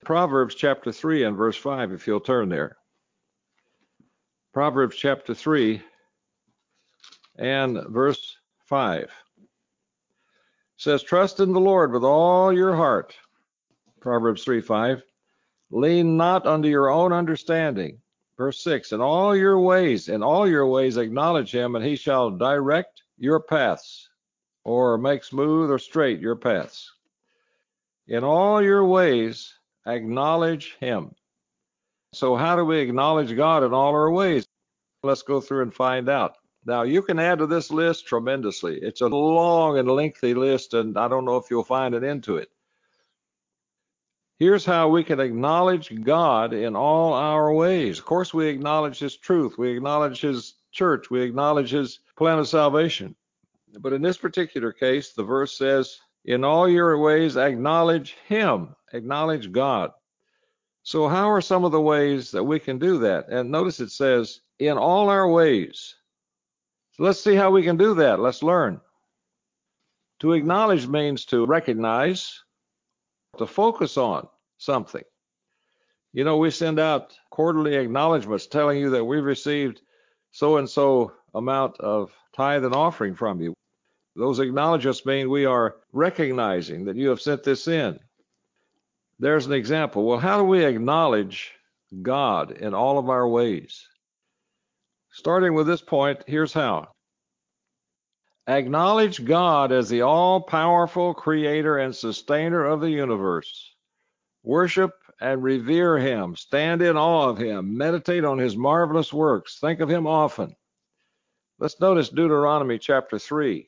Proverbs chapter 3 and verse 5, if you'll turn there. Proverbs chapter 3 and verse 5 says, trust in the Lord with all your heart. Proverbs 3:5. Lean not unto your own understanding. Verse 6, in all your ways acknowledge him, and he shall direct your paths, or make smooth or straight your paths. In all your ways acknowledge him. So how do we acknowledge God in all our ways? Let's go through and find out. Now, you can add to this list tremendously. It's a long and lengthy list, and I don't know if you'll find an end to it. Here's how we can acknowledge God in all our ways. Of course, we acknowledge his truth. We acknowledge his church. We acknowledge his plan of salvation. But in this particular case, the verse says, in all your ways, acknowledge him, acknowledge God. So how are some of the ways that we can do that? And notice it says, in all our ways. So let's see how we can do that. Let's learn. To acknowledge means to recognize, to focus on something. You know, we send out quarterly acknowledgments telling you that we've received so-and-so amount of tithe and offering from you. Those acknowledgments mean we are recognizing that you have sent this in. There's an example. Well, how do we acknowledge God in all of our ways? Starting with this point, here's how. Acknowledge God as the all-powerful creator and sustainer of the universe. Worship and revere him. Stand in awe of him. Meditate on his marvelous works. Think of him often. Let's notice Deuteronomy chapter 3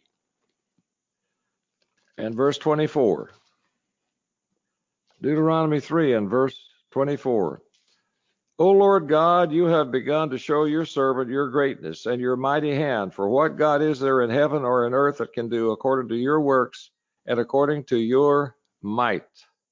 and verse 24. Deuteronomy 3 and verse 24. O Lord God, you have begun to show your servant your greatness and your mighty hand. For what God is there in heaven or in earth that can do according to your works and according to your might?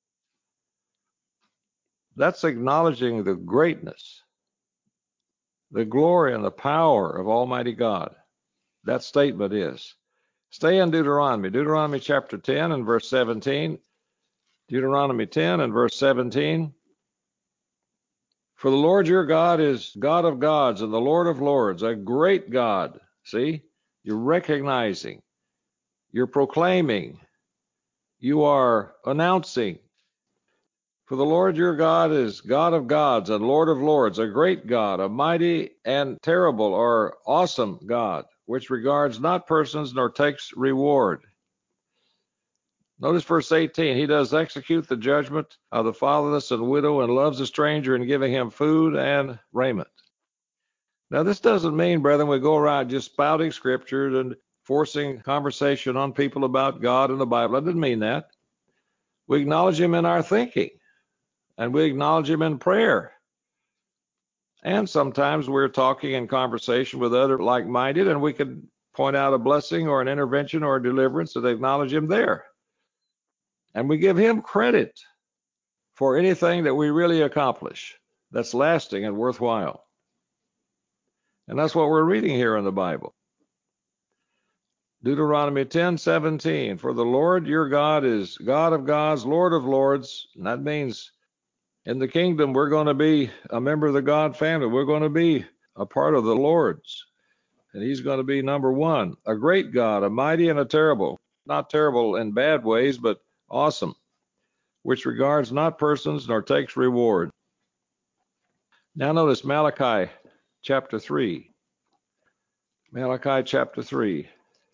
That's acknowledging the greatness, the glory and the power of Almighty God. That statement is. Stay in Deuteronomy chapter 10 and verse 17. Deuteronomy 10 and verse 17. For the Lord your God is God of gods and the Lord of lords, a great God. See, you're recognizing, you're proclaiming, you are announcing. For the Lord your God is God of gods and Lord of lords, a great God, a mighty and terrible or awesome God, which regards not persons nor takes reward. Notice verse 18. He does execute the judgment of the fatherless and widow and loves the stranger in giving him food and raiment. Now, this doesn't mean, brethren, we go around just spouting scriptures and forcing conversation on people about God and the Bible. It doesn't mean that. We acknowledge him in our thinking, and we acknowledge him in prayer. And sometimes we're talking in conversation with other like-minded, and we could point out a blessing or an intervention or a deliverance and acknowledge him there. And we give him credit for anything that we really accomplish that's lasting and worthwhile. And that's what we're reading here in the Bible. Deuteronomy 10:17. For the Lord your God is God of gods, Lord of lords. And that means in the kingdom we're going to be a member of the God family. We're going to be a part of the Lord's. And he's going to be number one, a great God, a mighty and a terrible. Not terrible in bad ways, but awesome, which regards not persons nor takes reward. Now notice Malachi chapter 3. Malachi chapter 3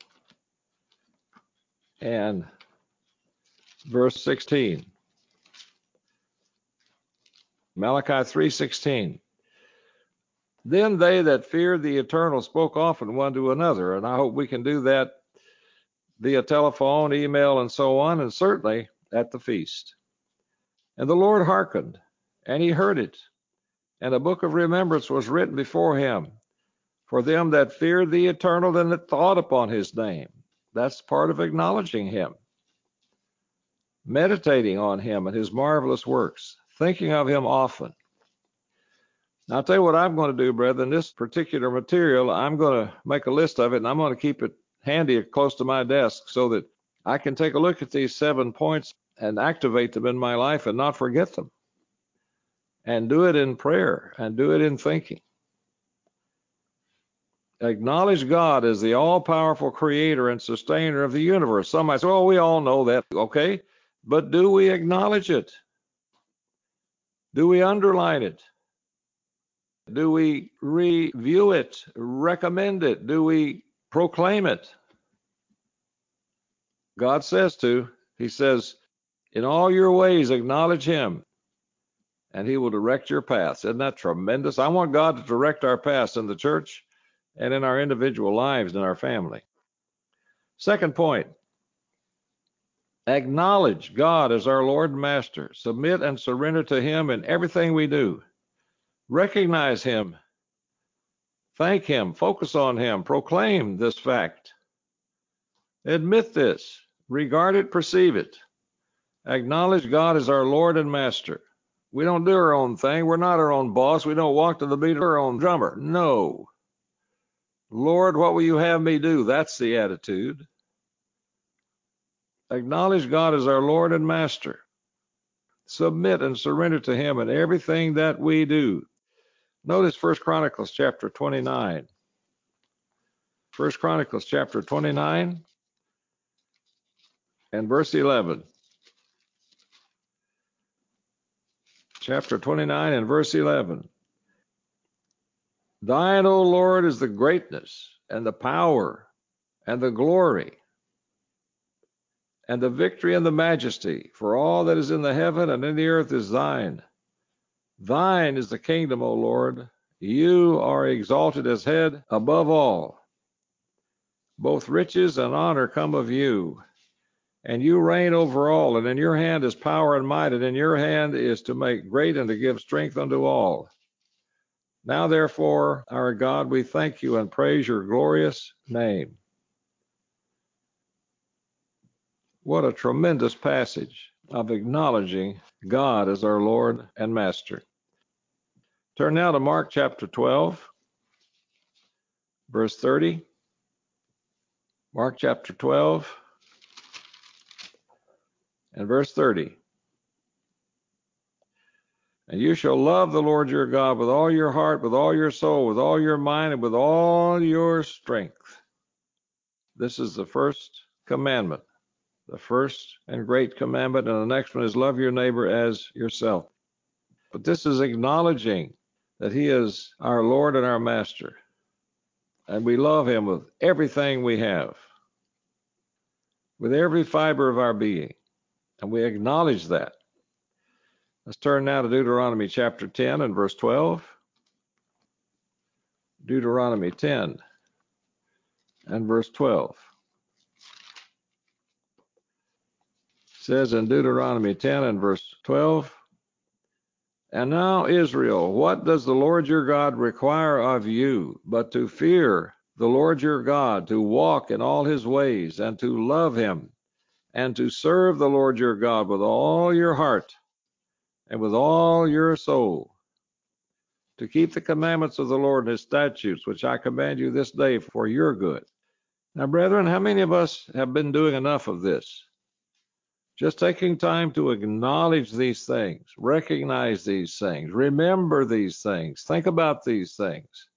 and verse 16. Malachi 3:16. Then they that feared the Eternal spoke often one to another, and I hope we can do that via telephone, email, and so on, and certainly at the feast. And the Lord hearkened, and he heard it, and a book of remembrance was written before him for them that feared the Eternal and that thought upon his name. That's part of acknowledging him, meditating on him and his marvelous works, thinking of him often. Now, I'll tell you what I'm going to do, brethren. This particular material, I'm going to make a list of it, and I'm going to keep it handy close to my desk so that I can take a look at these 7 points and activate them in my life and not forget them. and do it in prayer and do it in thinking. Acknowledge God as the all-powerful creator and sustainer of the universe. Some might say, well, we all know that. Okay, but do we acknowledge it? Do we underline it? Do we review it, recommend it? Do we proclaim it? God says to. He says, in all your ways, acknowledge him, and he will direct your paths. Isn't that tremendous? I want God to direct our paths in the church and in our individual lives and our family. Second point, acknowledge God as our Lord and Master. Submit and surrender to him in everything we do. Recognize him. Thank him. Focus on him. Proclaim this fact. Admit this. Regard it. Perceive it. Acknowledge God as our Lord and Master. We don't do our own thing. We're not our own boss. We don't walk to the beat of our own drummer. No. Lord, what will you have me do? That's the attitude. Acknowledge God as our Lord and Master. Submit and surrender to him in everything that we do. Notice 1 Chronicles chapter 29. 1 Chronicles chapter 29 and verse 11. Chapter 29 and verse 11. Thine, O Lord, is the greatness and the power and the glory and the victory and the majesty, for all that is in the heaven and in the earth is thine. Thine is the kingdom, O Lord. You are exalted as head above all. Both riches and honor come of you, and you reign over all, and in your hand is power and might, and in your hand is to make great and to give strength unto all. Now, therefore, our God, we thank you and praise your glorious name. What a tremendous passage of acknowledging God as our Lord and Master. Turn now to Mark chapter 12, verse 30. Mark chapter 12 and verse 30. And you shall love the Lord your God with all your heart, with all your soul, with all your mind, and with all your strength. This is the first commandment, the first and great commandment, and the next one is love your neighbor as yourself. But this is acknowledging that he is our Lord and our Master, and we love him with everything we have, with every fiber of our being, and we acknowledge that. Let's turn now to Deuteronomy chapter 10 and verse 12. Deuteronomy 10 and verse 12. It says in Deuteronomy 10 and verse 12, and now, Israel, what does the Lord your God require of you but to fear the Lord your God, to walk in all his ways, and to love him, and to serve the Lord your God with all your heart and with all your soul, to keep the commandments of the Lord and his statutes, which I command you this day for your good. Now, brethren, how many of us have been doing enough of this? Just taking time to acknowledge these things, recognize these things, remember these things, think about these things,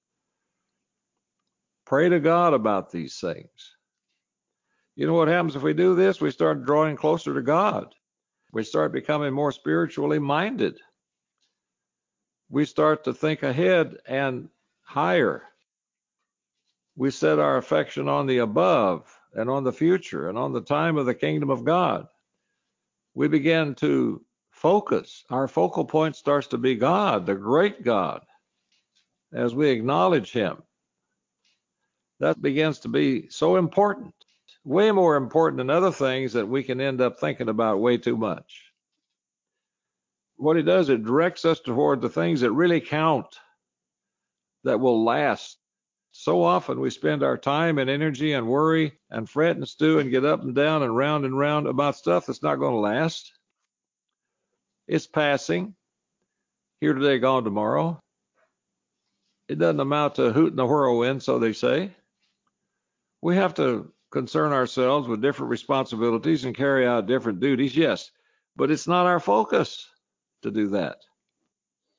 pray to God about these things. You know what happens if we do this? We start drawing closer to God. We start becoming more spiritually minded. We start to think ahead and higher. We set our affection on the above and on the future and on the time of the kingdom of God. We begin to focus. Our focal point starts to be God, the great God, as we acknowledge him. That begins to be so important, way more important than other things that we can end up thinking about way too much. What it does, it directs us toward the things that really count, that will last. So often we spend our time and energy and worry and fret and stew and get up and down and round about stuff that's not going to last. It's passing. Here today, gone tomorrow. It doesn't amount to a hoot in the whirlwind, so they say. We have to concern ourselves with different responsibilities and carry out different duties, yes, but it's not our focus to do that.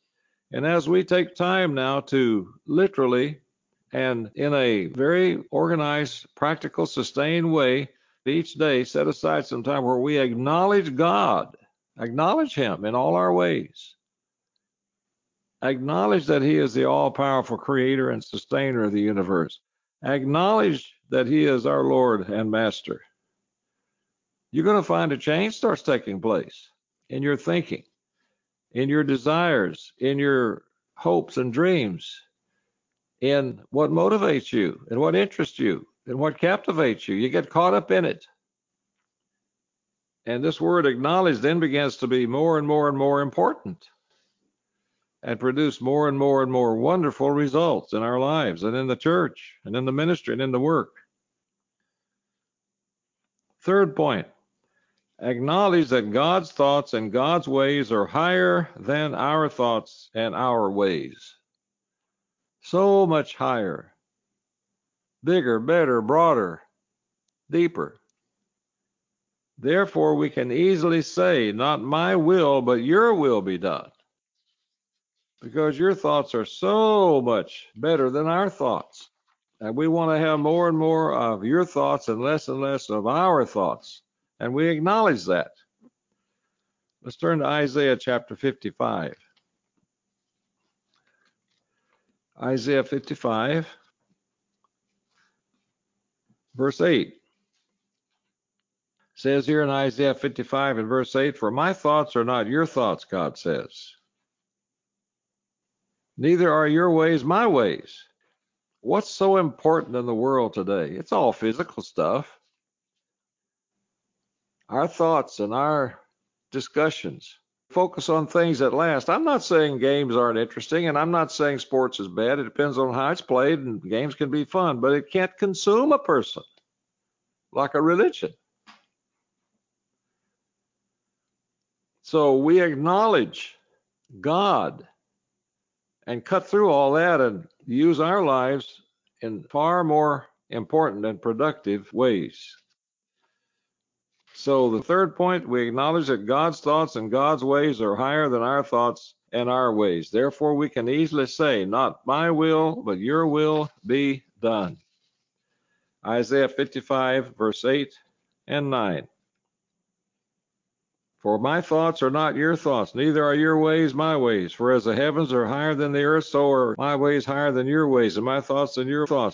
And as we take time now to literally and in a very organized, practical, sustained way, each day set aside some time where we acknowledge God, acknowledge Him in all our ways, acknowledge that He is the all-powerful creator and sustainer of the universe, acknowledge that He is our Lord and Master. You're going to find a change starts taking place in your thinking, in your desires, in your hopes and dreams, in what motivates you, and what interests you, and what captivates you. You get caught up in it. And this word acknowledge then begins to be more and more and more important and produce more and more and more wonderful results in our lives and in the church and in the ministry and in the work. Third point, acknowledge that God's thoughts and God's ways are higher than our thoughts and our ways. So much higher, bigger, better, broader, deeper. Therefore, we can easily say, not my will, but your will be done. Because your thoughts are so much better than our thoughts. And we want to have more and more of your thoughts and less of our thoughts. And we acknowledge that. Let's turn to Isaiah chapter 55. Isaiah 55, verse 8. Says here in Isaiah 55 and verse 8, for my thoughts are not your thoughts, God says. Neither are your ways my ways. What's so important in the world today? It's all physical stuff. Our thoughts and our discussions focus on things that last. I'm not saying games aren't interesting, and I'm not saying sports is bad. It depends on how it's played, and games can be fun, but it can't consume a person like a religion. So we acknowledge God and cut through all that and use our lives in far more important and productive ways. So the third point, we acknowledge that God's thoughts and God's ways are higher than our thoughts and our ways. Therefore, we can easily say, not my will, but your will be done. Isaiah 55, verse 8 and 9. For my thoughts are not your thoughts, neither are your ways my ways. For as the heavens are higher than the earth, so are my ways higher than your ways, and my thoughts than your thoughts.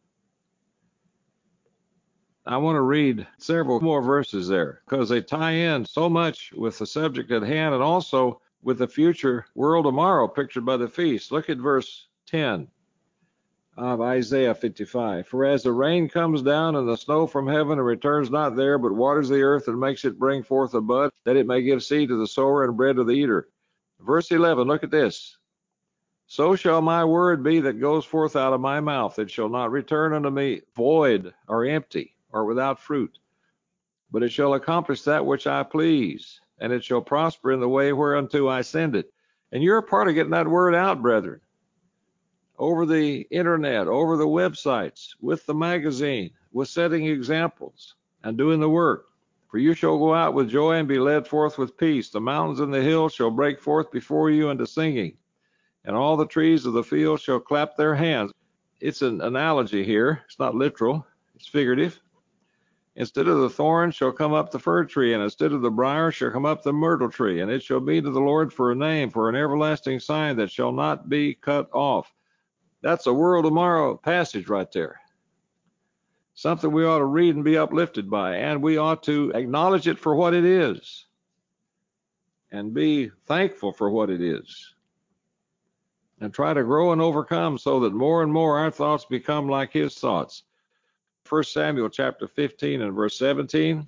I want to read several more verses there because they tie in so much with the subject at hand and also with the future world tomorrow pictured by the feast. Look at verse 10 of Isaiah 55. For as the rain comes down and the snow from heaven and returns not there, but waters the earth and makes it bring forth a bud, that it may give seed to the sower and bread to the eater. Verse 11, look at this. So shall my word be that goes forth out of my mouth. It shall not return unto me void or empty or without fruit, but it shall accomplish that which I please, and it shall prosper in the way whereunto I send it. And you're a part of getting that word out, brethren, over the internet, over the websites, with the magazine, with setting examples and doing the work. For you shall go out with joy and be led forth with peace. The mountains and the hills shall break forth before you into singing, and all the trees of the field shall clap their hands. It's an analogy here. It's not literal. It's figurative. Instead of the thorn shall come up the fir tree, and instead of the briar shall come up the myrtle tree. And it shall be to the Lord for a name, for an everlasting sign that shall not be cut off. That's a world tomorrow passage right there. Something we ought to read and be uplifted by, and we ought to acknowledge it for what it is and be thankful for what it is and try to grow and overcome so that more and more our thoughts become like his thoughts. 1 Samuel chapter 15 and verse 17.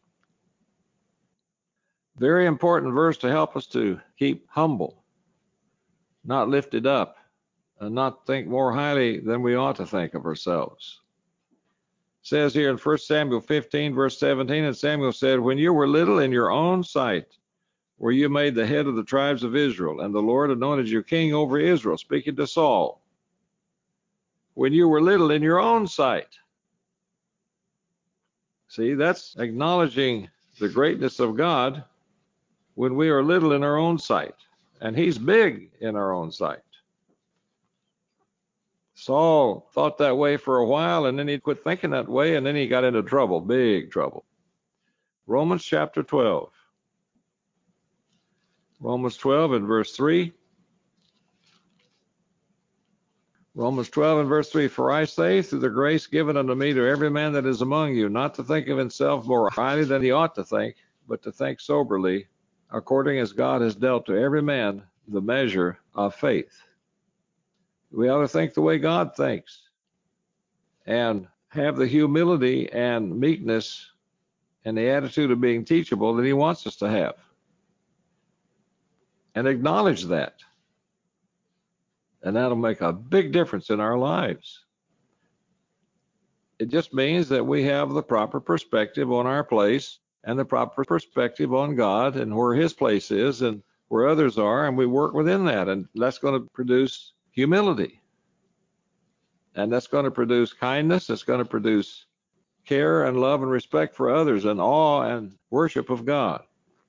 Very important verse to help us to keep humble, not lifted up, and not think more highly than we ought to think of ourselves. It says here in 1 Samuel 15 verse 17, and Samuel said, when you were little in your own sight, were you made the head of the tribes of Israel, and the Lord anointed you king over Israel, speaking to Saul. When you were little in your own sight. See, that's acknowledging the greatness of God when we are little in our own sight. And he's big in our own sight. Saul thought that way for a while, and then he quit thinking that way, and then he got into trouble, big trouble. Romans chapter 12. Romans 12 and verse 3. Romans 12 and verse 3, for I say, through the grace given unto me, to every man that is among you, not to think of himself more highly than he ought to think, but to think soberly, according as God has dealt to every man the measure of faith. We ought to think the way God thinks, and have the humility and meekness and the attitude of being teachable that he wants us to have. And acknowledge that. And that'll make a big difference in our lives. It just means that we have the proper perspective on our place and the proper perspective on God and where his place is and where others are, and we work within that. And that's going to produce humility. And that's going to produce kindness. It's going to produce care and love and respect for others and awe and worship of God.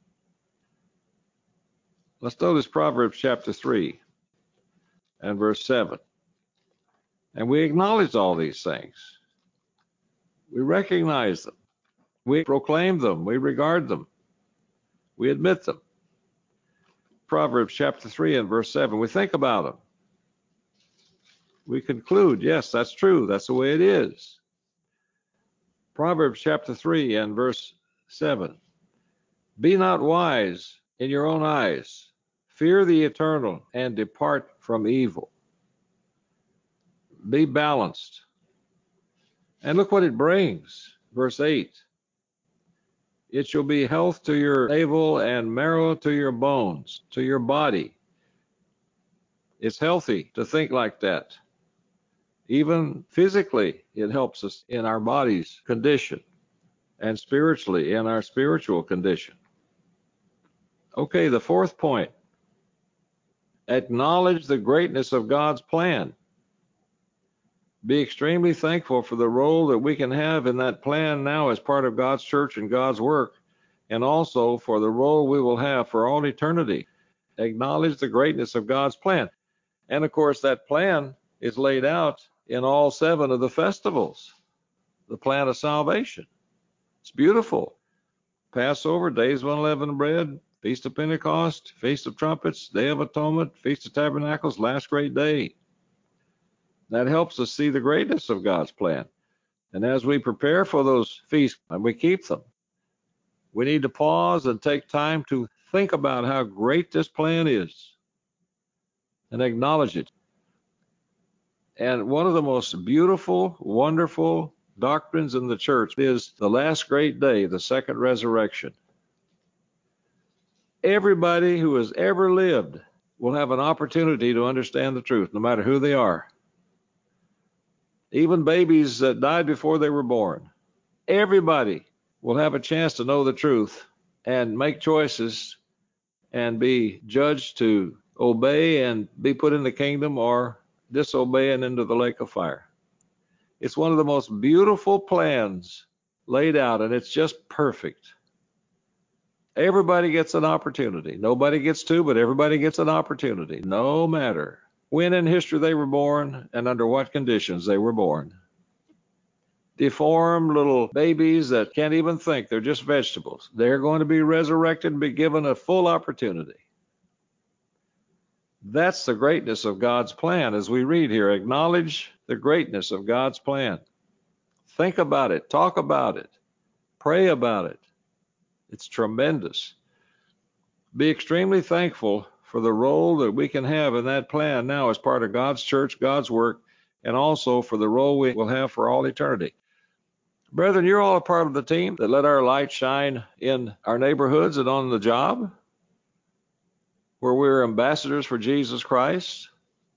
Let's notice Proverbs chapter 3 and verse 7. And we acknowledge all these things. We recognize them. We proclaim them. We regard them. We admit them. Proverbs chapter 3 and verse 7. We think about them. We conclude, yes, that's true. That's the way it is. Proverbs chapter 3 and verse 7. Be not wise in your own eyes. Fear the eternal and depart from evil. Be balanced. And look what it brings. Verse 8. It shall be health to your navel and marrow to your bones, to your body. It's healthy to think like that. Even physically, it helps us in our body's condition, and spiritually in our spiritual condition. Okay, the fourth point. Acknowledge the greatness of God's plan. Be extremely thankful for the role that we can have in that plan now as part of God's church and God's work, and also for the role we will have for all eternity. Acknowledge the greatness of God's plan. And of course, that plan is laid out in all 7 of the festivals, the plan of salvation. It's beautiful. Passover, days of unleavened bread, Feast of Pentecost, Feast of Trumpets, Day of Atonement, Feast of Tabernacles, last great day. That helps us see the greatness of God's plan. And as we prepare for those feasts and we keep them, we need to pause and take time to think about how great this plan is and acknowledge it. And one of the most beautiful, wonderful doctrines in the church is the last great day, the second resurrection. Everybody who has ever lived will have an opportunity to understand the truth, no matter who they are. Even babies that died before they were born. Everybody will have a chance to know the truth and make choices and be judged to obey and be put in the kingdom or disobey and into the lake of fire. It's one of the most beautiful plans laid out, and it's just perfect. Everybody gets an opportunity. Nobody gets 2, but everybody gets an opportunity, no matter when in history they were born and under what conditions they were born. Deformed little babies that can't even think, they're just vegetables. They're going to be resurrected and be given a full opportunity. That's the greatness of God's plan. As we read here, acknowledge the greatness of God's plan. Think about it, talk about it, pray about it. It's tremendous. Be extremely thankful for the role that we can have in that plan now as part of God's church, God's work, and also for the role we will have for all eternity. Brethren, you're all a part of the team that let our light shine in our neighborhoods and on the job, where we're ambassadors for Jesus Christ.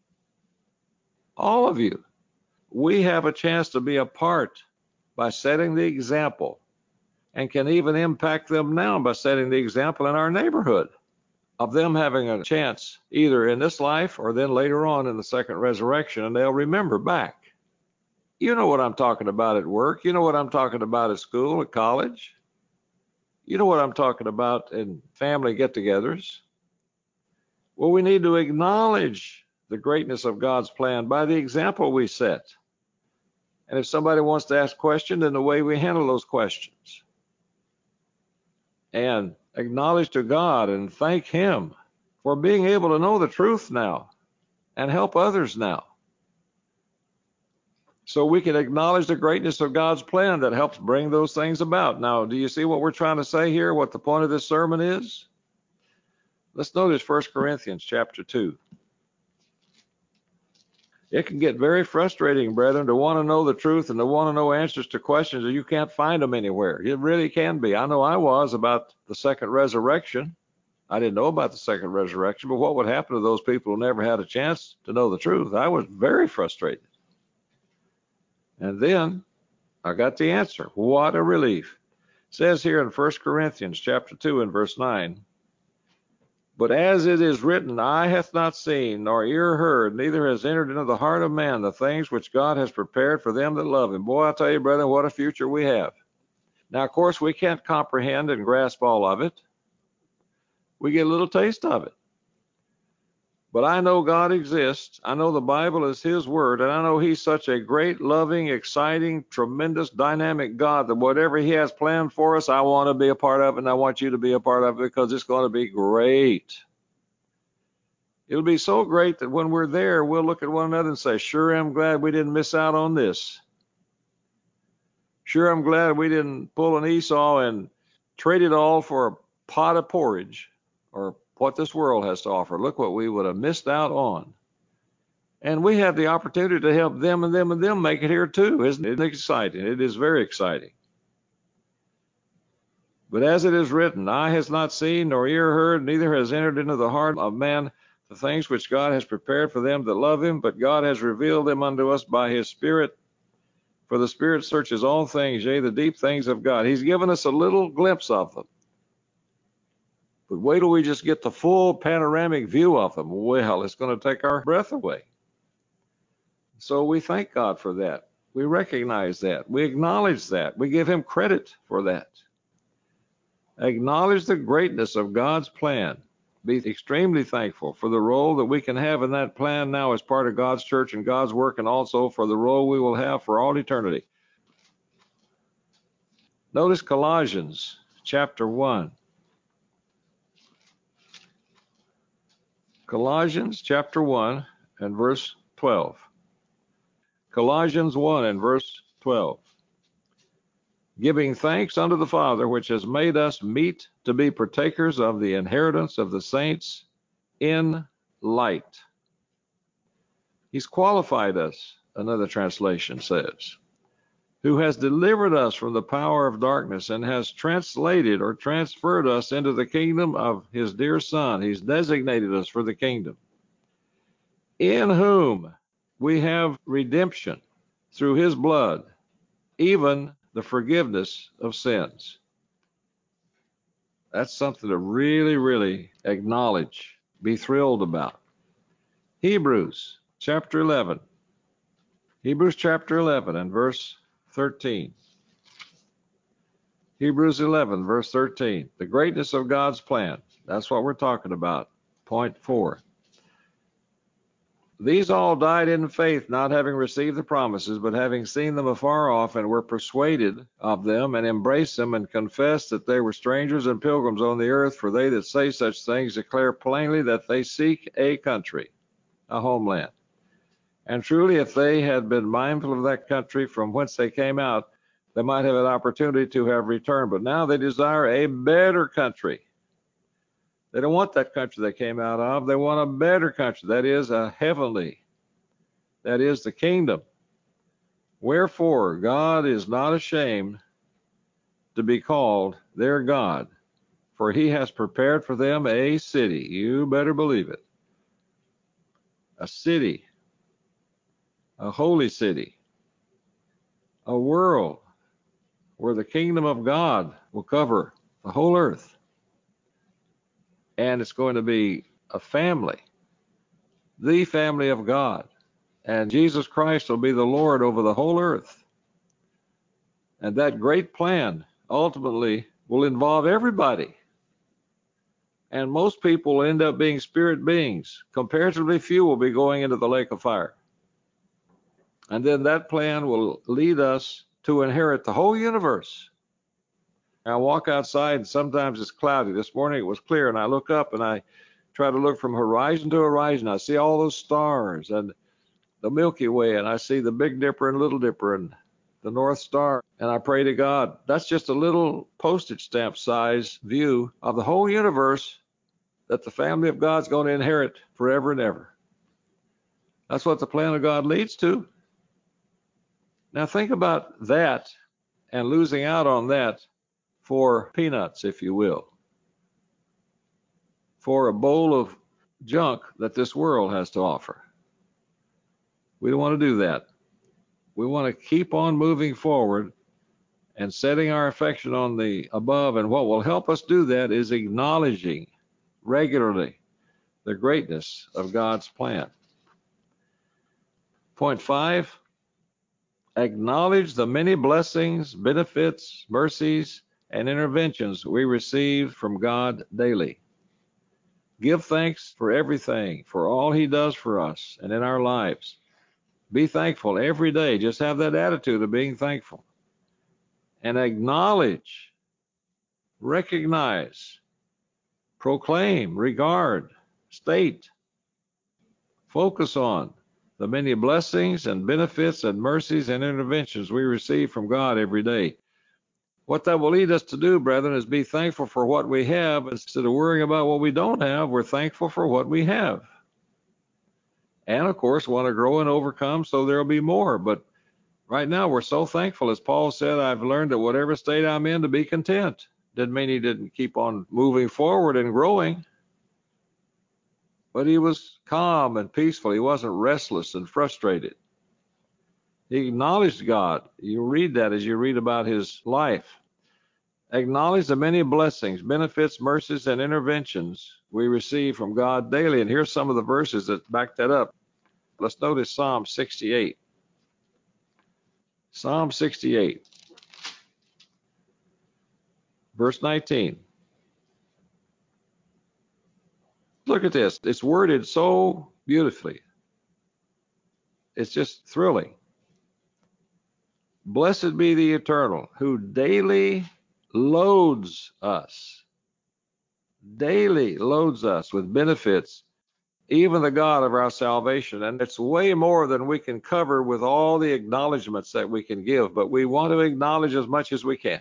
All of you. We have a chance to be a part by setting the example, and can even impact them now by setting the example in our neighborhood of them having a chance either in this life or then later on in the second resurrection, and they'll remember back. You know what I'm talking about at work. You know what I'm talking about at school, at college. You know what I'm talking about in family get-togethers. Well, we need to acknowledge the greatness of God's plan by the example we set. And if somebody wants to ask questions, then the way we handle those questions. And acknowledge to God and thank Him for being able to know the truth now and help others now. So we can acknowledge the greatness of God's plan that helps bring those things about. Now, do you see what we're trying to say here, what the point of this sermon is? Let's notice 1 Corinthians chapter 2. It can get very frustrating, brethren, to want to know the truth and to want to know answers to questions and you can't find them anywhere. It really can be. I know I was about the second resurrection. I didn't know about the second resurrection, but what would happen to those people who never had a chance to know the truth? I was very frustrated. And then I got the answer. What a relief. It says here in 1 Corinthians chapter 2 and verse 9, but as it is written, eye hath not seen, nor ear heard, neither has entered into the heart of man the things which God has prepared for them that love him. Boy, I tell you, brother, what a future we have. Now, of course, we can't comprehend and grasp all of it. We get a little taste of it. But I know God exists. I know the Bible is His Word, and I know He's such a great, loving, exciting, tremendous, dynamic God that whatever He has planned for us, I want to be a part of it, and I want you to be a part of it because it's going to be great. It'll be so great that when we're there, we'll look at one another and say, sure, I'm glad we didn't miss out on this. Sure, I'm glad we didn't pull an Esau and trade it all for a pot of porridge or what this world has to offer. Look what we would have missed out on. And we have the opportunity to help them and them and them make it here too. Isn't it exciting? It is very exciting. But as it is written, eye has not seen, nor ear heard, neither has entered into the heart of man the things which God has prepared for them that love Him, but God has revealed them unto us by His Spirit. For the Spirit searches all things, yea, the deep things of God. He's given us a little glimpse of them. But wait till we just get the full panoramic view of them. Well, it's going to take our breath away. So we thank God for that. We recognize that. We acknowledge that. We give Him credit for that. Acknowledge the greatness of God's plan. Be extremely thankful for the role that we can have in that plan now as part of God's church and God's work, and also for the role we will have for all eternity. Notice Colossians chapter 1. Colossians chapter 1 and verse 12. Colossians 1 and verse 12. Giving thanks unto the Father, which has made us meet to be partakers of the inheritance of the saints in light. He's qualified us, another translation says, who has delivered us from the power of darkness and has translated or transferred us into the kingdom of His dear Son. He's designated us for the kingdom, in whom we have redemption through His blood, even the forgiveness of sins. That's something to really, really acknowledge, be thrilled about. Hebrews chapter 11. Hebrews chapter 11 and verse 13. Hebrews 11, verse 13. The greatness of God's plan. That's what we're talking about. Point 4. These all died in faith, not having received the promises, but having seen them afar off, and were persuaded of them, and embraced them, and confessed that they were strangers and pilgrims on the earth. For they that say such things declare plainly that they seek a country, a homeland. And truly, if they had been mindful of that country from whence they came out, they might have an opportunity to have returned. But now they desire a better country. They don't want that country they came out of. They want a better country. That is a heavenly. That is the kingdom. Wherefore, God is not ashamed to be called their God, for He has prepared for them a city. You better believe it. A city. A holy city. A world where the kingdom of God will cover the whole earth. And it's going to be a family, the family of God. And Jesus Christ will be the Lord over the whole earth. And that great plan ultimately will involve everybody. And most people will end up being spirit beings. Comparatively few will be going into the lake of fire. And then that plan will lead us to inherit the whole universe. I walk outside and sometimes it's cloudy. This morning it was clear, and I look up and I try to look from horizon to horizon. I see all those stars and the Milky Way, and I see the Big Dipper and Little Dipper and the North Star. And I pray to God. That's just a little postage stamp size view of the whole universe that the family of God's going to inherit forever and ever. That's what the plan of God leads to. Now think about that and losing out on that for peanuts, if you will, for a bowl of junk that this world has to offer. We don't want to do that. We want to keep on moving forward and setting our affection on the above. And what will help us do that is acknowledging regularly the greatness of God's plan. Point 5, acknowledge the many blessings, benefits, mercies, and interventions we receive from God daily. Give thanks for everything, for all He does for us and in our lives. Be thankful every day. Just have that attitude of being thankful. And acknowledge, recognize, proclaim, regard, state, focus on the many blessings and benefits and mercies and interventions we receive from God every day. What that will lead us to do, brethren, is be thankful for what we have. Instead of worrying about what we don't have, we're thankful for what we have. And, of course, want to grow and overcome so there'll be more. But right now, we're so thankful. As Paul said, I've learned at whatever state I'm in to be content. Didn't mean he didn't keep on moving forward and growing. But he was calm and peaceful. He wasn't restless and frustrated. He acknowledged God. You read that as you read about his life. Acknowledge the many blessings, benefits, mercies, and interventions we receive from God daily. And here's some of the verses that back that up. Let's notice Psalm 68. Psalm 68, verse 19. Look at this. It's worded so beautifully. It's just thrilling. Blessed be the Eternal, who daily loads us with benefits, even the God of our salvation. And it's way more than we can cover with all the acknowledgments that we can give, but we want to acknowledge as much as we can.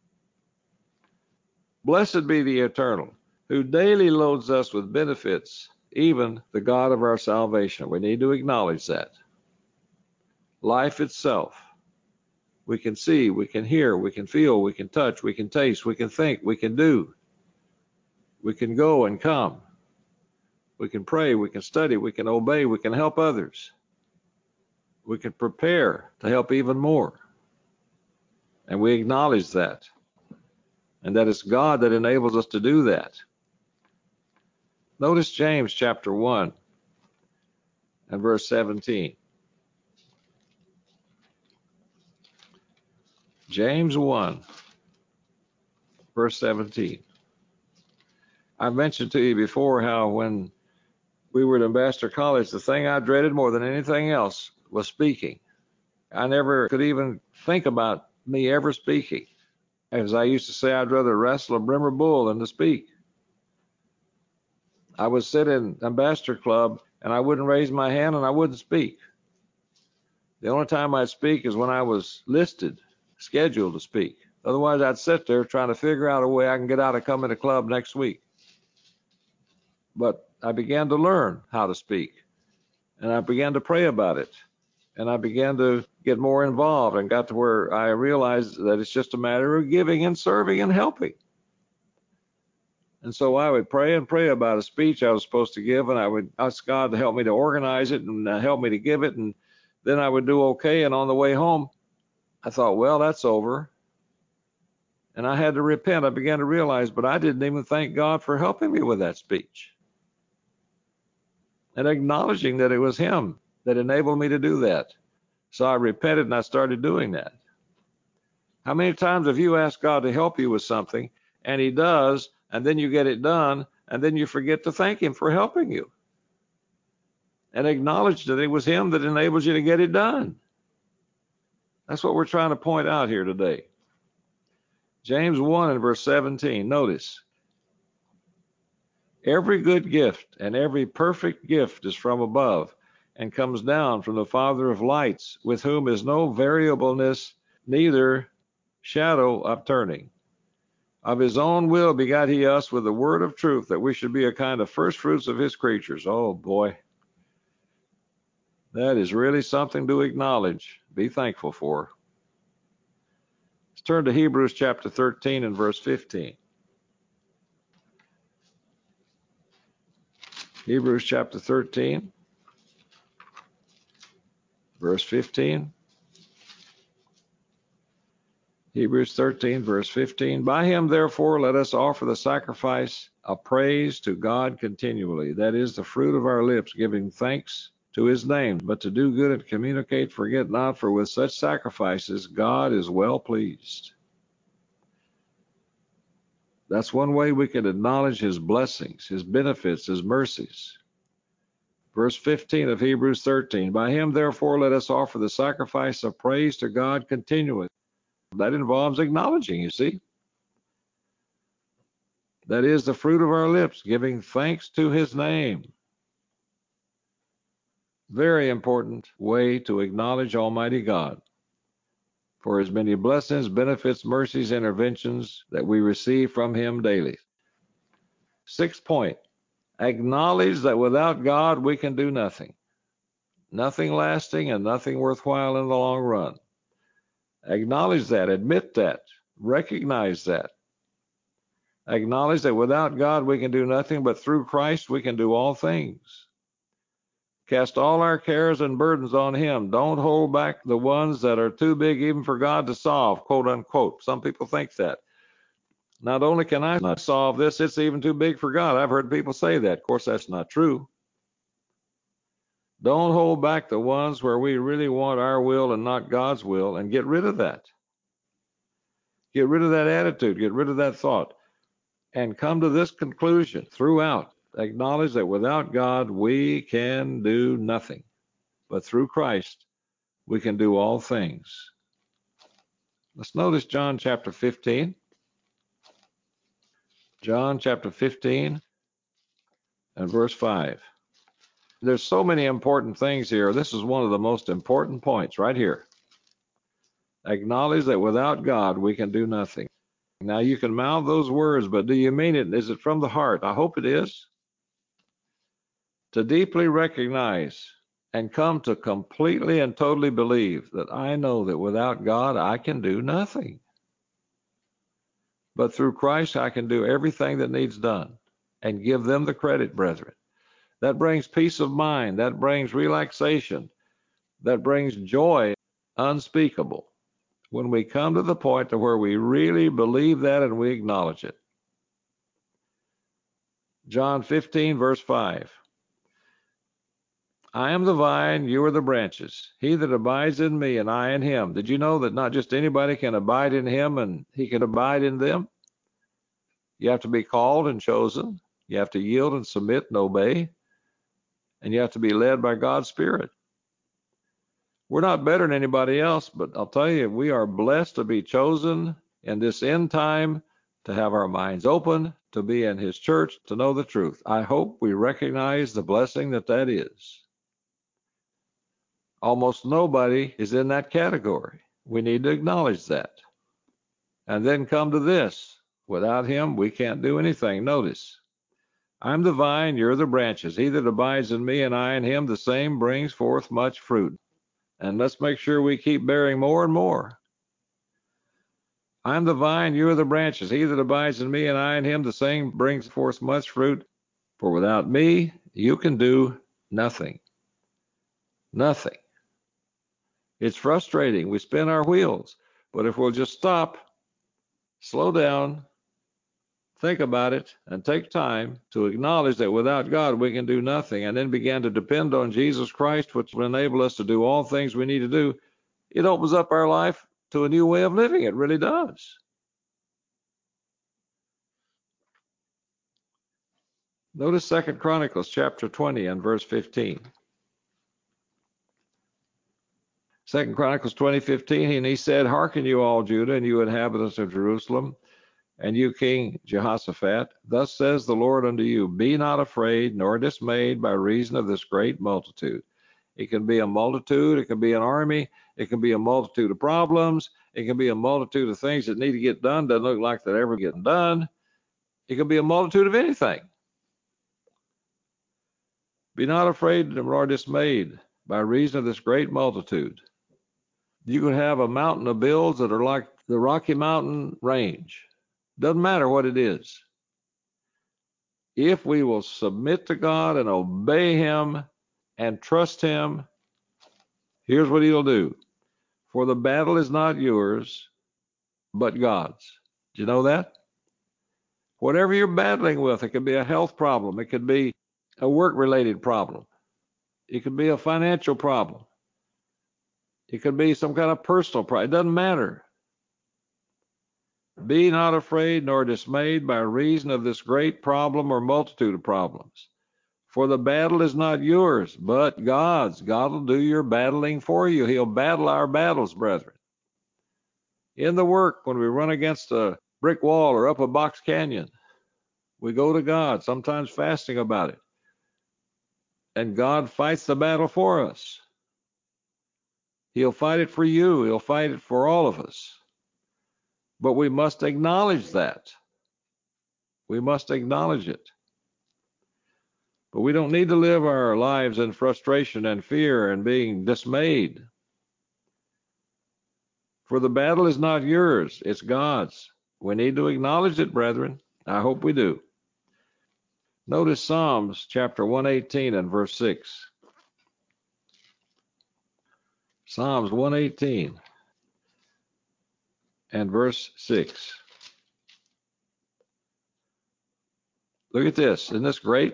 Blessed be the Eternal, who daily loads us with benefits, even the God of our salvation. We need to acknowledge that. Life itself. We can see, we can hear, we can feel, we can touch, we can taste, we can think, we can do. We can go and come. We can pray, we can study, we can obey, we can help others. We can prepare to help even more. And we acknowledge that. And that it's God that enables us to do that. Notice James chapter 1 and verse 17. James 1, verse 17. I mentioned to you before how when we were at Ambassador College, the thing I dreaded more than anything else was speaking. I never could even think about me ever speaking. As I used to say, I'd rather wrestle a brimmer bull than to speak. I would sit in Ambassador Club and I wouldn't raise my hand and I wouldn't speak. The only time I'd speak is when I was listed, scheduled to speak. Otherwise, I'd sit there trying to figure out a way I can get out of coming to club next week. But I began to learn how to speak, and I began to pray about it, and I began to get more involved and got to where I realized that it's just a matter of giving and serving and helping. And so I would pray and pray about a speech I was supposed to give, and I would ask God to help me to organize it and help me to give it, and then I would do okay. And on the way home, I thought, well, that's over. And I had to repent. I began to realize, but I didn't even thank God for helping me with that speech. And acknowledging that it was Him that enabled me to do that. So I repented and I started doing that. How many times have you asked God to help you with something, and He does, and then you get it done, and then you forget to thank him for helping you and acknowledge that it was him that enables you to get it done. That's what we're trying to point out here today. James 1 and verse 17, notice, every good gift and every perfect gift is from above and comes down from the Father of lights, with whom is no variableness, neither shadow of turning. Of his own will begot he us with the word of truth, that we should be a kind of first fruits of his creatures. Oh boy, that is really something to acknowledge, be thankful for. Let's turn to Hebrews chapter 13 and verse 15. Hebrews chapter 13, verse 15. Hebrews 13, verse 15. By him, therefore, let us offer the sacrifice of praise to God continually. That is the fruit of our lips, giving thanks to his name. But to do good and communicate, forget not, for with such sacrifices, God is well pleased. That's one way we can acknowledge his blessings, his benefits, his mercies. Verse 15 of Hebrews 13. By him, therefore, let us offer the sacrifice of praise to God continually. That involves acknowledging, you see. That is the fruit of our lips, giving thanks to his name. Very important way to acknowledge Almighty God for his many blessings, benefits, mercies, interventions that we receive from him daily. 6th point, acknowledge that without God we can do nothing. Nothing lasting and nothing worthwhile in the long run. Acknowledge that, admit that, recognize that. Acknowledge that without God we can do nothing, but through Christ we can do all things. Cast all our cares and burdens on him. Don't hold back the ones that are too big even for God to solve, quote unquote. Some people think that. Not only can I not solve this, it's even too big for God. I've heard people say that. Of course, that's not true. Don't hold back the ones where we really want our will and not God's will, and get rid of that. Get rid of that attitude. Get rid of that thought. And come to this conclusion throughout. Acknowledge that without God we can do nothing. But through Christ we can do all things. Let's notice John chapter 15. John chapter 15 and verse 5. There's so many important things here. This is one of the most important points right here. Acknowledge that without God we can do nothing. Now you can mouth those words, but do you mean it? Is it from the heart? I hope it is. To deeply recognize and come to completely and totally believe that I know that without God I can do nothing. But through Christ I can do everything that needs done, and give them the credit, brethren. That brings peace of mind. That brings relaxation. That brings joy unspeakable when we come to the point to where we really believe that and we acknowledge it. John 15, verse 5. I am the vine, you are the branches. He that abides in me and I in him. Did you know that not just anybody can abide in him and he can abide in them? You have to be called and chosen. You have to yield and submit and obey. And you have to be led by God's Spirit. We're not better than anybody else, but I'll tell you, we are blessed to be chosen in this end time, to have our minds open, to be in his church, to know the truth. I hope we recognize the blessing that is. Almost nobody is in that category. We need to acknowledge that. And then come to this. Without him, we can't do anything. Notice, I'm the vine, you're the branches. He that abides in me and I in him, the same brings forth much fruit. And let's make sure we keep bearing more and more. I'm the vine, you are the branches. He that abides in me and I in him, the same brings forth much fruit. For without me, you can do nothing. Nothing. It's frustrating. We spin our wheels. But if we'll just stop, slow down, think about it, and take time to acknowledge that without God we can do nothing, and then begin to depend on Jesus Christ, which will enable us to do all things we need to do, it opens up our life to a new way of living. It really does. Notice 2 Chronicles chapter 20 and verse 15. 2 Chronicles 20:15, and he said, Hearken you all Judah, and you inhabitants of Jerusalem, and you King Jehoshaphat, thus says the Lord unto you, be not afraid nor dismayed by reason of this great multitude. It can be a multitude, it can be an army, it can be a multitude of problems, it can be a multitude of things that need to get done, doesn't look like they're ever getting done. It can be a multitude of anything. Be not afraid nor dismayed by reason of this great multitude. You could have a mountain of bills that are like the Rocky Mountain range. Doesn't matter what it is. If we will submit to God and obey Him and trust Him, here's what He'll do. For the battle is not yours, but God's. Do you know that? Whatever you're battling with, it could be a health problem. It could be a work-related problem. It could be a financial problem. It could be some kind of personal problem. It doesn't matter. Be not afraid nor dismayed by reason of this great problem or multitude of problems. For the battle is not yours, but God's. God will do your battling for you. He'll battle our battles, brethren. In the work, when we run against a brick wall or up a box canyon, we go to God, sometimes fasting about it. And God fights the battle for us. He'll fight it for you. He'll fight it for all of us. But we must acknowledge that. We must acknowledge it. But we don't need to live our lives in frustration and fear and being dismayed. For the battle is not yours, it's God's. We need to acknowledge it, brethren. I hope we do. Notice Psalms chapter 118 and verse 6. Psalms 118 and verse 6. Look at this. Isn't this great?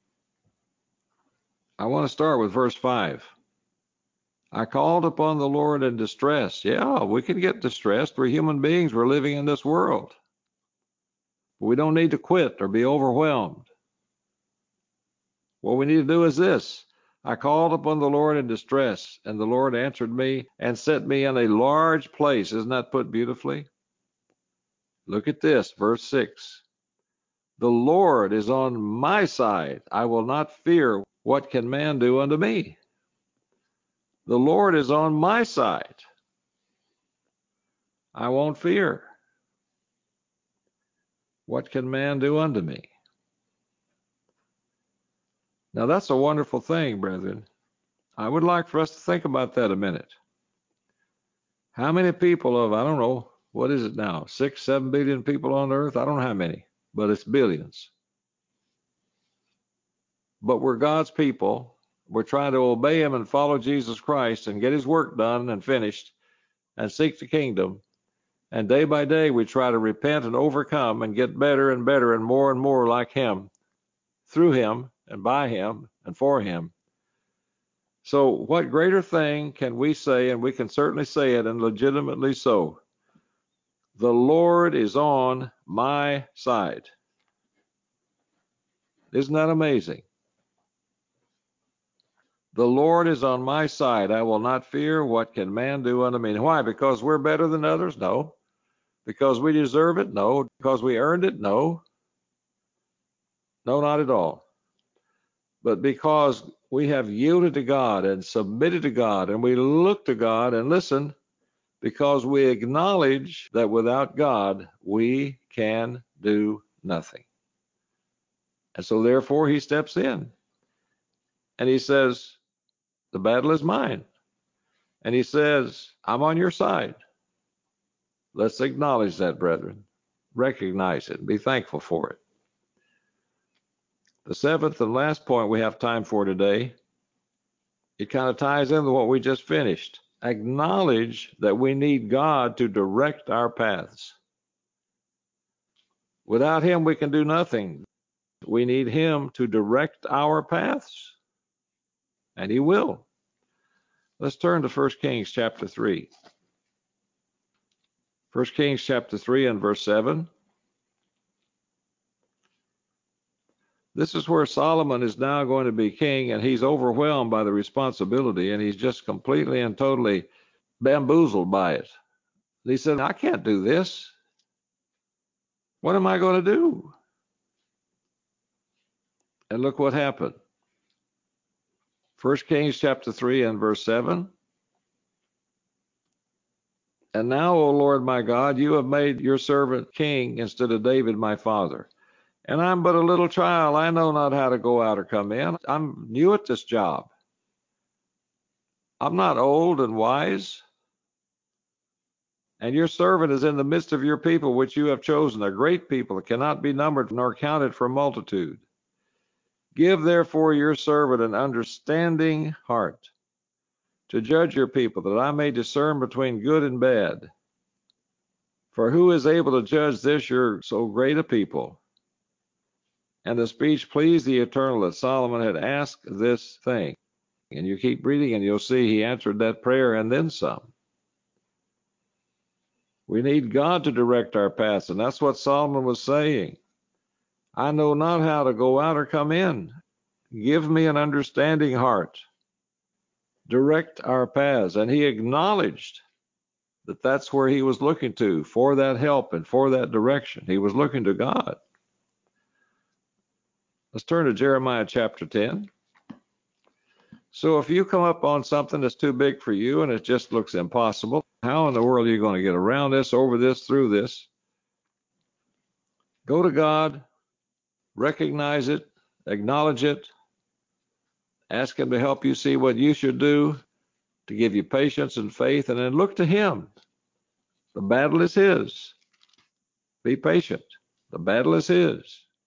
I want to start with verse 5. I called upon the Lord in distress. Yeah, we can get distressed. We're human beings. We're living in this world. We don't need to quit or be overwhelmed. What we need to do is this. I called upon the Lord in distress, and the Lord answered me and set me in a large place. Isn't that put beautifully? Look at this, verse 6. The Lord is on my side. I will not fear. What can man do unto me? The Lord is on my side. I won't fear. What can man do unto me? Now that's a wonderful thing, brethren. I would like for us to think about that a minute. How many people of, I don't know, what is it now, 6, 7 billion people on earth? I don't know how many, but it's billions. But we're God's people. We're trying to obey Him and follow Jesus Christ and get His work done and finished and seek the kingdom. And day by day, we try to repent and overcome and get better and better and more like Him, through Him and by Him and for Him. So what greater thing can we say, and we can certainly say it, and legitimately so? The Lord is on my side. Isn't that amazing? The Lord is on my side. I will not fear. What can man do unto me? Why? Because we're better than others? No. Because we deserve it? No. Because we earned it? No. No, not at all. But because we have yielded to God and submitted to God, and we look to God and listen, because we acknowledge that without God, we can do nothing. And so therefore He steps in and He says, the battle is mine. And He says, I'm on your side. Let's acknowledge that, brethren. Recognize it. Be thankful for it. The seventh and last point we have time for today, it kind of ties into what we just finished. Acknowledge that we need God to direct our paths. Without Him, we can do nothing. We need Him to direct our paths, and He will. Let's turn to 1 Kings chapter 3. 1 Kings chapter 3 and verse 7. This is where Solomon is now going to be king, and he's overwhelmed by the responsibility, and he's just completely and totally bamboozled by it. He said, I can't do this. What am I going to do? And look what happened. 1 Kings chapter 3 and verse 7. And now, O Lord my God, you have made your servant king instead of David my father. And I'm but a little child. I know not how to go out or come in. I'm new at this job. I'm not old and wise. And your servant is in the midst of your people, which you have chosen, a great people that cannot be numbered nor counted for multitude. Give therefore your servant an understanding heart to judge your people, that I may discern between good and bad. For who is able to judge this, your so great a people? And the speech pleased the Eternal that Solomon had asked this thing. And you keep reading and you'll see he answered that prayer and then some. We need God to direct our paths, and that's what Solomon was saying. I know not how to go out or come in. Give me an understanding heart. Direct our paths. And he acknowledged that that's where he was looking to for that help and for that direction. He was looking to God. Let's turn to Jeremiah chapter 10. So if you come up on something that's too big for you and it just looks impossible, how in the world are you going to get around this, over this, through this? Go to God, recognize it, acknowledge it, ask him to help you see what you should do, to give you patience and faith, and then look to him. The battle is his. Be patient. The battle is his.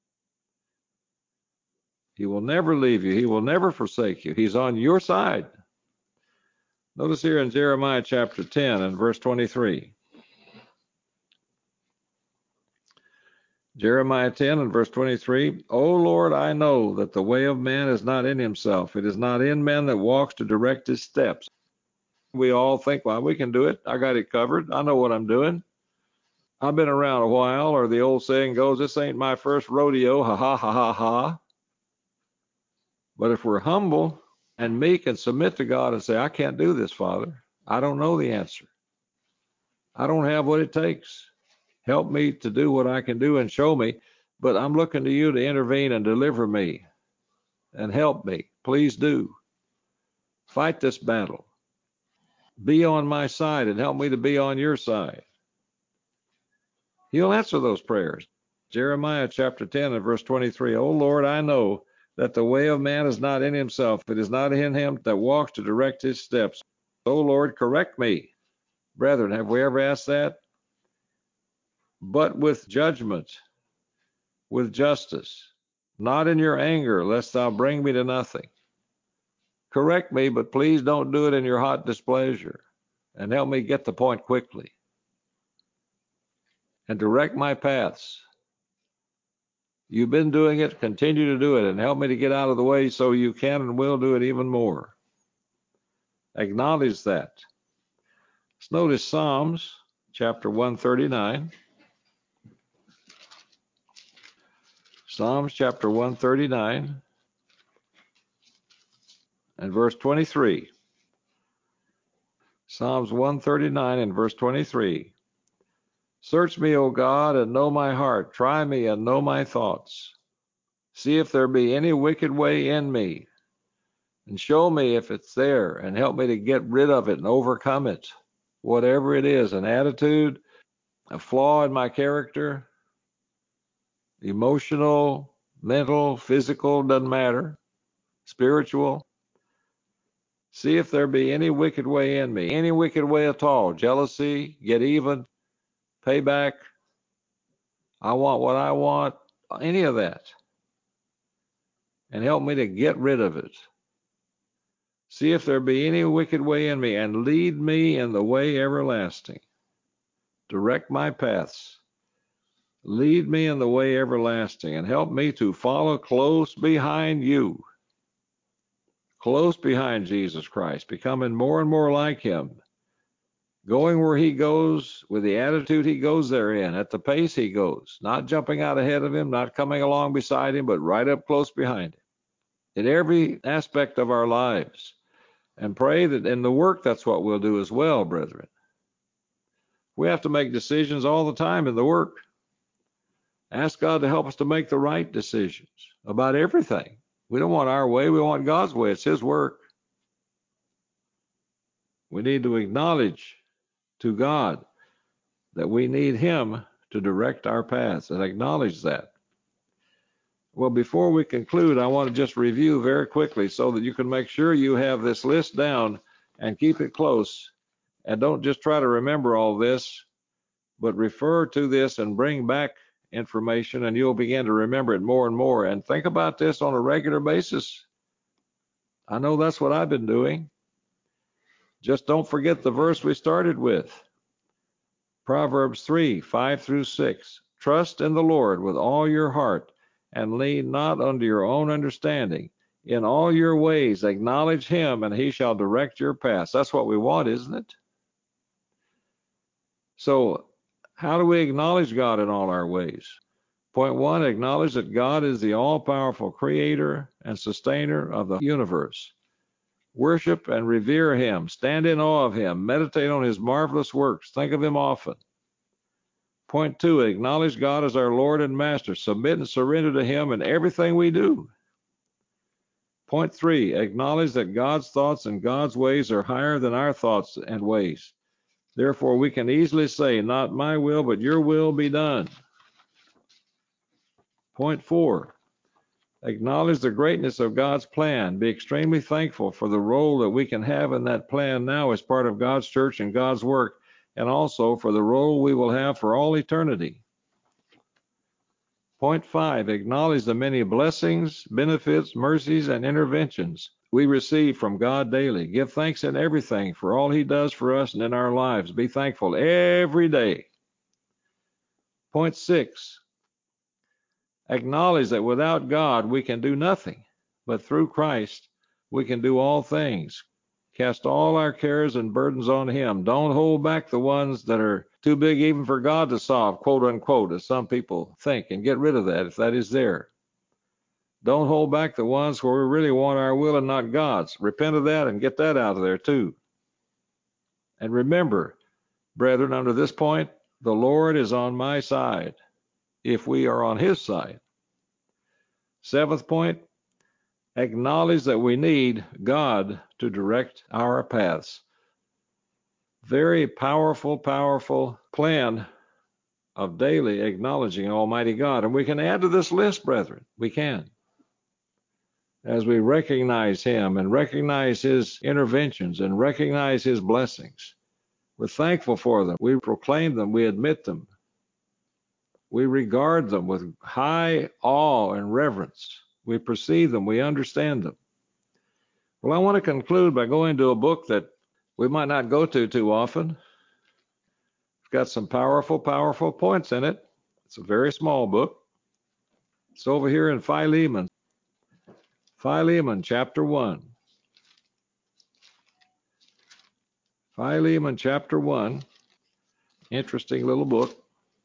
He will never leave you. He will never forsake you. He's on your side. Notice here in Jeremiah chapter 10 and verse 23. Jeremiah 10 and verse 23. O Lord, I know that the way of man is not in himself. It is not in man that walks to direct his steps. We all think, well, we can do it. I got it covered. I know what I'm doing. I've been around a while, or the old saying goes, this ain't my first rodeo. Ha ha ha ha ha. But if we're humble and meek and submit to God and say, I can't do this, Father. I don't know the answer. I don't have what it takes. Help me to do what I can do and show me, but I'm looking to you to intervene and deliver me and help me. Please do. Fight this battle. Be on my side and help me to be on your side. He'll answer those prayers. Jeremiah chapter 10 and verse 23. O Lord, I know that the way of man is not in himself. It is not in him that walks to direct his steps. O Lord, correct me. Brethren, have we ever asked that? But with judgment, with justice, not in your anger, lest thou bring me to nothing. Correct me, but please don't do it in your hot displeasure. And help me get the point quickly. And direct my paths. You've been doing it, continue to do it, and help me to get out of the way so you can and will do it even more. Acknowledge that. Let's notice Psalms chapter 139. Psalms chapter 139 and verse 23. Psalms 139 and verse 23. Search me, O God, and know my heart. Try me and know my thoughts. See if there be any wicked way in me, and show me if it's there, and help me to get rid of it and overcome it. Whatever it is, an attitude, a flaw in my character, emotional, mental, physical, doesn't matter, spiritual. See if there be any wicked way in me, any wicked way at all. Jealousy, get even, payback, I want what I want, any of that. And help me to get rid of it. See if there be any wicked way in me, and lead me in the way everlasting. Direct my paths. Lead me in the way everlasting, and help me to follow close behind you. Close behind Jesus Christ, becoming more and more like him. going where he goes with the attitude he goes therein, at the pace he goes, not jumping out ahead of him, not coming along beside him, but right up close behind him in every aspect of our lives. And pray that in the work, that's what we'll do as well, brethren. We have to make decisions all the time in the work. Ask God to help us to make the right decisions about everything. We don't want our way, we want God's way. It's his work. We need to acknowledge to God that we need him to direct our paths and acknowledge that. Well, before we conclude, I want to just review very quickly so that you can make sure you have this list down and keep it close. And don't just try to remember all this, but refer to this and bring back information, and you'll begin to remember it more and more. And think about this on a regular basis. I know that's what I've been doing. Just don't forget the verse we started with. Proverbs 3:5-6. Trust in the Lord with all your heart, and lean not unto your own understanding. In all your ways acknowledge him, and he shall direct your paths. That's what we want, isn't it? So how do we acknowledge God in all our ways? Point 1, acknowledge that God is the all-powerful creator and sustainer of the universe. Worship and revere him. Stand in awe of him. Meditate on his marvelous works. Think of him often. Point 2, acknowledge God as our Lord and Master. Submit and surrender to him in everything we do. Point 3, acknowledge that God's thoughts and God's ways are higher than our thoughts and ways. Therefore, we can easily say, not my will, but your will be done. Point 4, acknowledge the greatness of God's plan. Be extremely thankful for the role that we can have in that plan now as part of God's church and God's work, and also for the role we will have for all eternity. Point 5, acknowledge the many blessings, benefits, mercies, and interventions we receive from God daily. Give thanks in everything for all he does for us and in our lives. Be thankful every day. Point 6, acknowledge that without God we can do nothing, but through Christ we can do all things. Cast all our cares and burdens on him. Don't hold back the ones that are too big even for God to solve, quote unquote, as some people think, and get rid of that if that is there. Don't hold back the ones where we really want our will and not God's. Repent of that and get that out of there too. And remember, brethren, under this point, the Lord is on my side if we are on his side. 7th point, acknowledge that we need God to direct our paths. Very powerful, powerful plan of daily acknowledging Almighty God. And we can add to this list, brethren. We can. As we recognize him and recognize his interventions and recognize his blessings, we're thankful for them. We proclaim them. We admit them. We regard them with high awe and reverence. We perceive them. We understand them. Well, I want to conclude by going to a book that we might not go to too often. It's got some powerful, powerful points in it. It's a very small book. It's over here in Philemon. Philemon chapter 1. Philemon chapter 1. Interesting little book.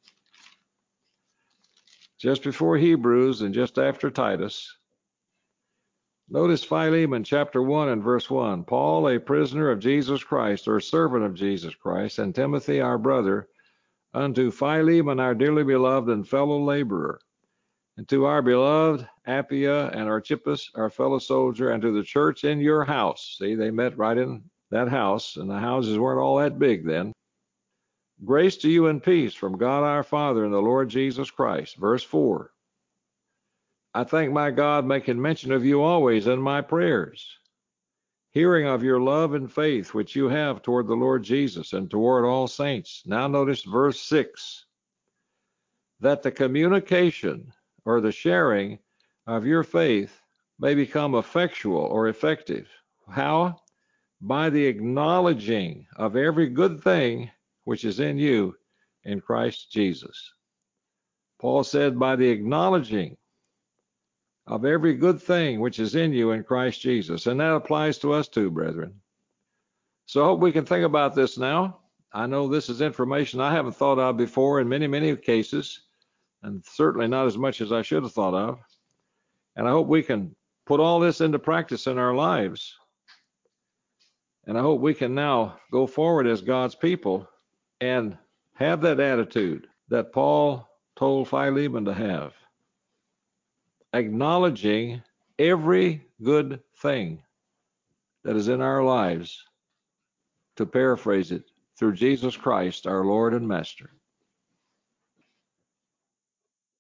Just before Hebrews and just after Titus. Notice Philemon chapter 1 and verse 1. Paul, a prisoner of Jesus Christ, or servant of Jesus Christ, and Timothy, our brother, unto Philemon, our dearly beloved and fellow laborer, and to our beloved Appia and Archippus, our fellow soldier, and to the church in your house. See, they met right in that house, and the houses weren't all that big then. Grace to you and peace from God our Father and the Lord Jesus Christ. Verse 4. I thank my God, making mention of you always in my prayers, hearing of your love and faith which you have toward the Lord Jesus and toward all saints. Now notice verse 6. That the communication or the sharing of your faith may become effectual or effective. How? By the acknowledging of every good thing which is in you in Christ Jesus. Paul said, by the acknowledging of every good thing which is in you in Christ Jesus. And that applies to us too, brethren. So I hope we can think about this now. I know this is information I haven't thought of before in many, many cases, and certainly not as much as I should have thought of. And I hope we can put all this into practice in our lives. And I hope we can now go forward as God's people and have that attitude that Paul told Philemon to have, acknowledging every good thing that is in our lives, to paraphrase it, through Jesus Christ, our Lord and Master.